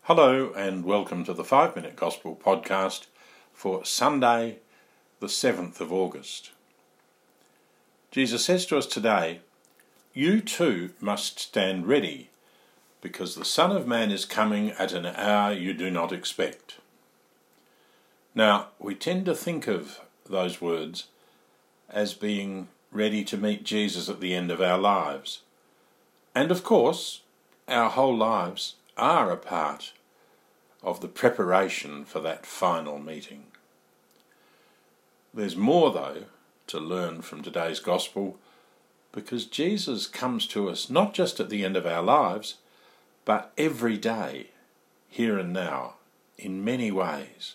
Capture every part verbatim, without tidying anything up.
Hello and welcome to the five minute Gospel podcast for Sunday the seventh of August. Jesus says to us today, "You too must stand ready, because the Son of Man is coming at an hour you do not expect." Now, we tend to think of those words as being ready to meet Jesus at the end of our lives. And of course, our whole lives are a part of the preparation for that final meeting. There's more, though, to learn from today's Gospel, because Jesus comes to us not just at the end of our lives, but every day, here and now, in many ways.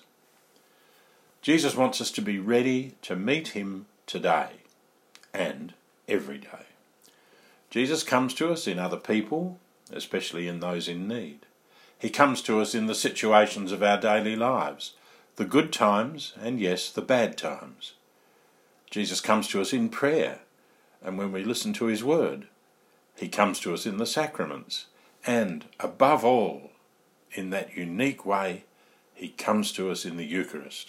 Jesus wants us to be ready to meet him today and every day. Jesus comes to us in other people, especially in those in need. He comes to us in the situations of our daily lives, the good times and, yes, the bad times. Jesus comes to us in prayer, and when we listen to his word. He comes to us in the sacraments, and, above all, in that unique way, he comes to us in the Eucharist.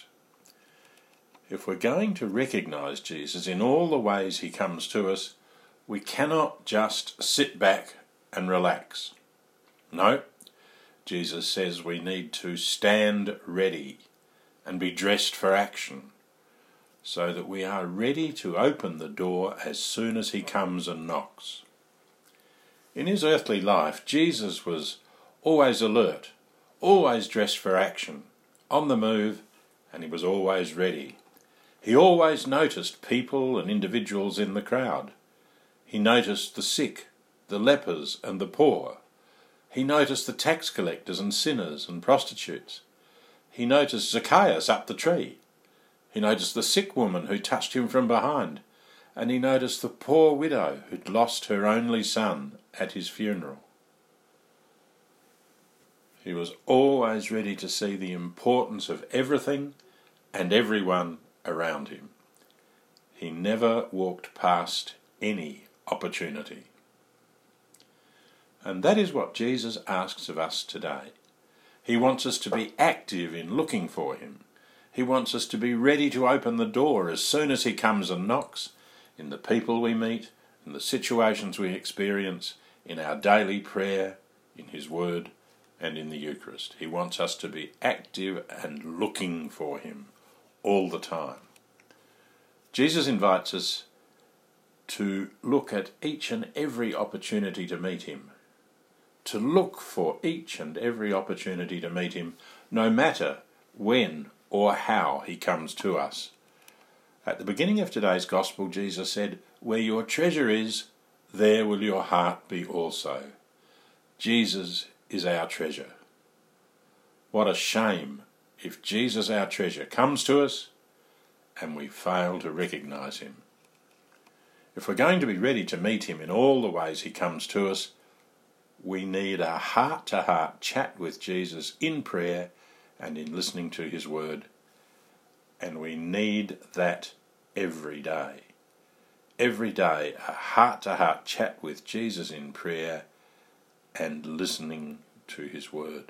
If we're going to recognise Jesus in all the ways he comes to us, we cannot just sit back and relax. No. Jesus says we need to stand ready and be dressed for action, so that we are ready to open the door as soon as he comes and knocks. In his earthly life, Jesus was always alert, always dressed for action, on the move, and he was always ready. He always noticed people and individuals in the crowd. He noticed the sick, the lepers and the poor. He noticed the tax collectors and sinners and prostitutes. He noticed Zacchaeus up the tree. He noticed the sick woman who touched him from behind. And he noticed the poor widow who'd lost her only son at his funeral. He was always ready to see the importance of everything and everyone around him. He never walked past any opportunity. And that is what Jesus asks of us today. He wants us to be active in looking for him. He wants us to be ready to open the door as soon as he comes and knocks, in the people we meet, in the situations we experience, in our daily prayer, in his word, and in the Eucharist. He wants us to be active and looking for him all the time. Jesus invites us to look at each and every opportunity to meet him, to look for each and every opportunity to meet him, no matter when or how he comes to us. At the beginning of today's Gospel, Jesus said, "Where your treasure is, there will your heart be also." Jesus is our treasure. What a shame if Jesus, our treasure, comes to us and we fail to recognise him. If we're going to be ready to meet him in all the ways he comes to us, we need a heart-to-heart chat with Jesus in prayer and in listening to his word. And we need that every day. Every day, a heart-to-heart chat with Jesus in prayer and listening to his word.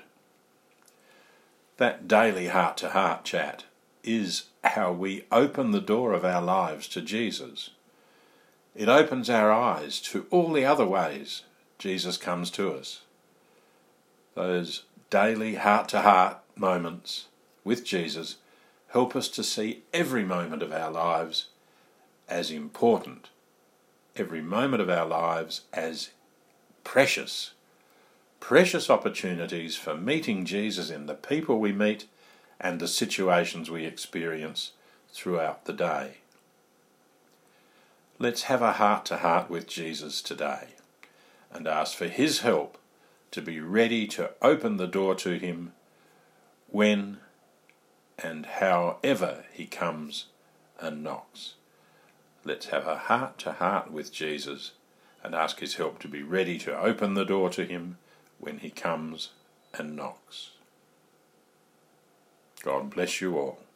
That daily heart-to-heart chat is how we open the door of our lives to Jesus. It opens our eyes to all the other ways Jesus comes to us. Those daily heart-to-heart moments with Jesus help us to see every moment of our lives as important, every moment of our lives as precious, precious opportunities for meeting Jesus in the people we meet and the situations we experience throughout the day. Let's have a heart-to-heart with Jesus today and ask for his help to be ready to open the door to him when and however he comes and knocks. Let's have a heart-to-heart with Jesus and ask his help to be ready to open the door to him when he comes and knocks. God bless you all.